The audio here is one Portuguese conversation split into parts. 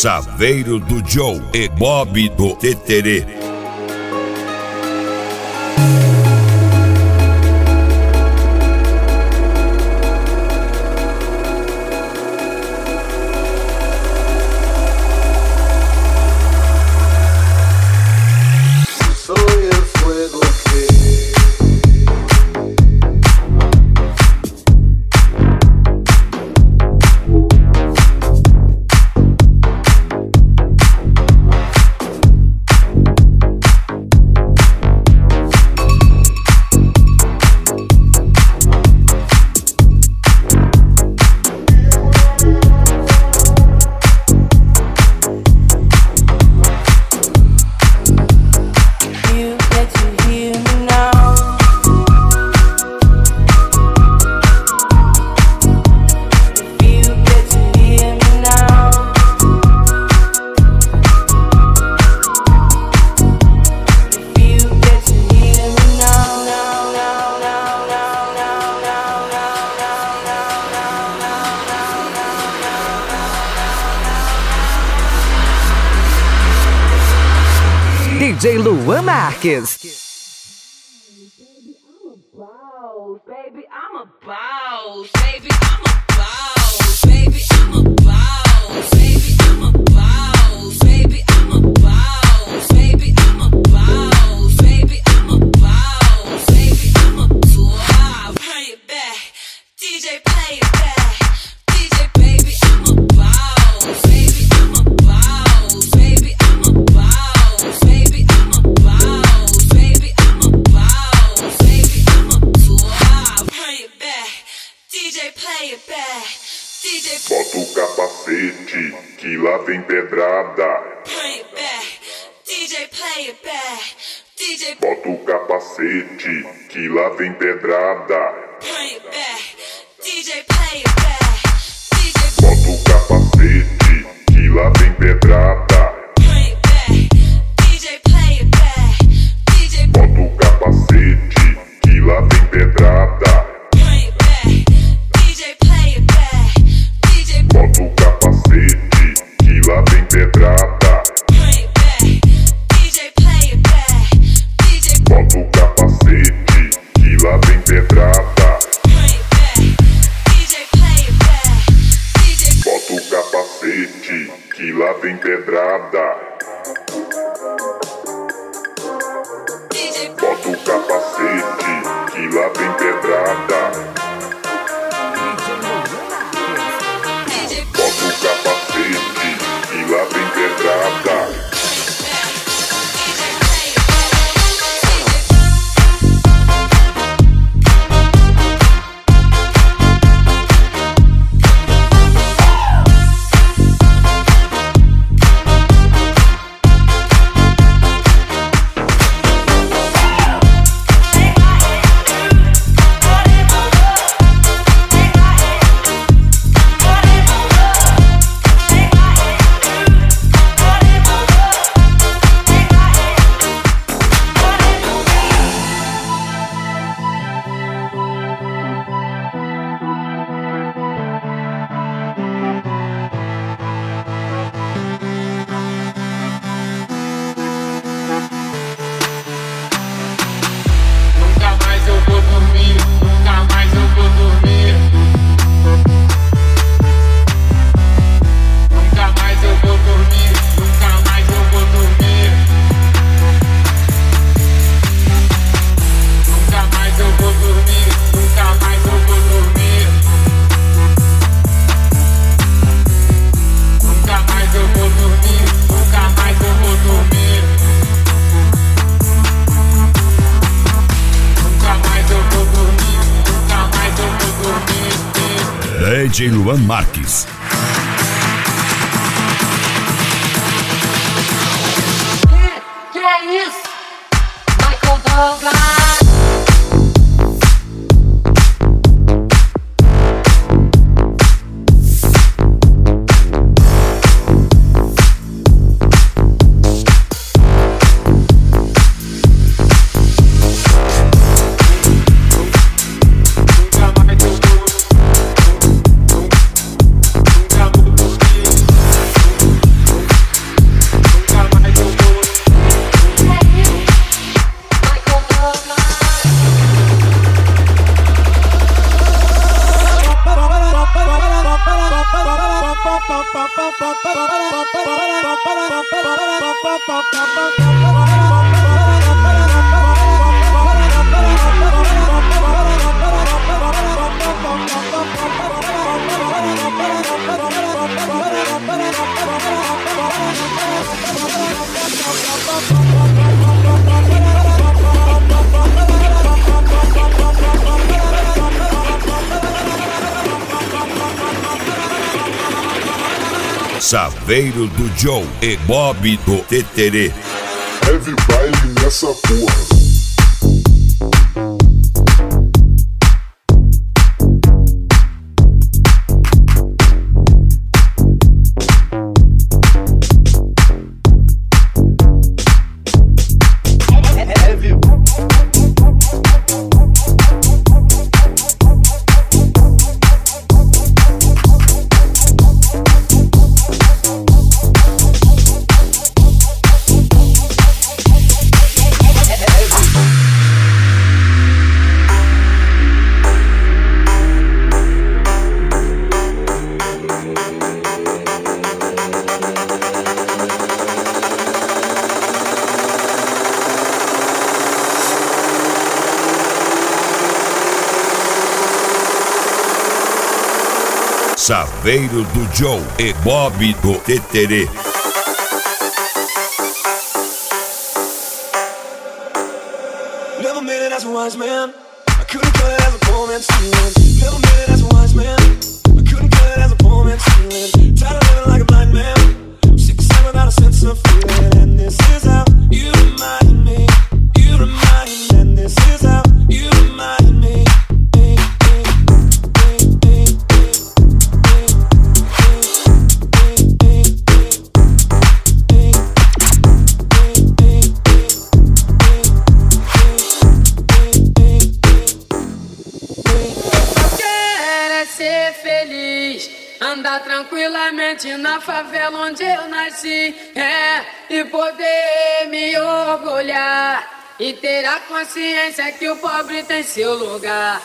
Chaveiro do Joe e Bob do Teterê. DJ Luan Marques. Baby, I'm a boss. Baby, I'm a boss. Baby, I'm a boss. Baby, I'm a boss. Baby, I'm a boss. Baby, I'm a boss. Baby, I'm a boss. Baby, I'm a boss. Bring it back, DJ, play it back. DJ, baby, I'm a boss. Baby, I'm a boss. Baby, I'm a boss. Baby, I'm a boss. Baby, I'm a boss. Baby, I'm a boss. Bring it back, DJ, play it back. DJ, bota o capacete, que lá vem pedrada. bring it back, DJ, play it back. DJ, Bota o capacete, que lá vem pedrada. bring it back, DJ, play it back. DJ, Bota o capacete, que lá vem pedrada. bring it back, DJ, play it back. DJ, Bota o capacete, que lá vem pedrada. bring it back, DJ, play it back. DJ, Bota o capacete, que lá vem pedrada. bring it back, DJ, play it back. DJ, Bota o capacete, que lá vem pedrada. bring it back, DJ, play it back. DJ, Bota o capacete, que lá vem pedrada. DJ, Bota o capacete, que lá vem pedrada. DJ, Bota o capacete, que lá vem pedrada. Nunca mais eu vou dormir, nunca mais eu vou dormir. Nunca mais eu vou dormir, nunca mais eu vou dormir. Nunca mais eu vou dormir, nunca mais eu vou dormir. Nunca mais eu vou dormir, nunca mais eu vou dormir. Nunca mais eu vou dormir, nunca mais eu vou dormir. DJ Luan Marques. Que é isso? Michael Douglas. Nunca mais eu vou, nunca vou dormir. Saveiro do Joe e Bob do Teterê. Heavy baile nessa porra. Saveiro do Joe e Bob do Teterê. Never made it as a wise man. I couldn't cut it as a poor man stealing. Never made it as a wise man. I couldn't cut it as a poor man stealing. Tired of living like a blind man. I'm sick of saying without a sense of feeling. And this is how you remind me. You remind me. And this is how you remind me. Ser feliz, andar tranquilamente na favela onde eu nasci, e poder me orgulhar e ter a consciência que o pobre tem seu lugar.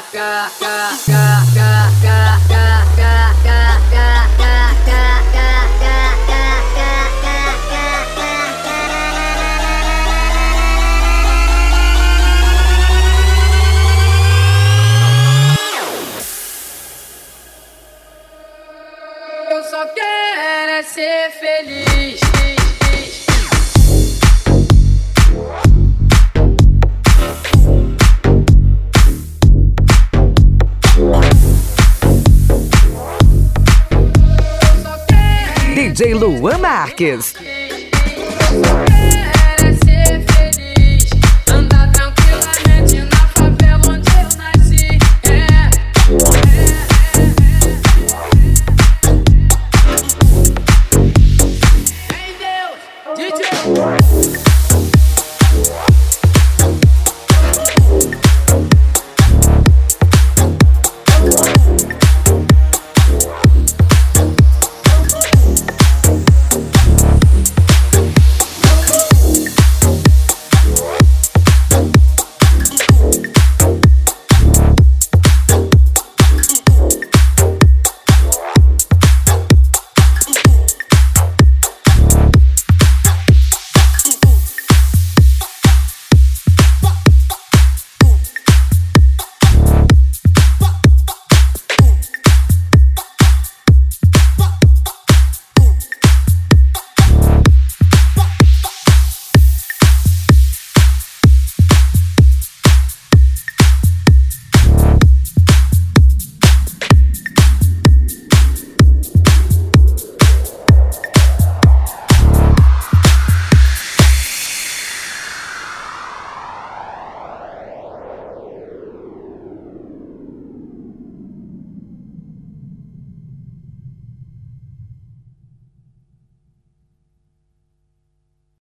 Eu só quero é ser feliz. DJ Luan Marques.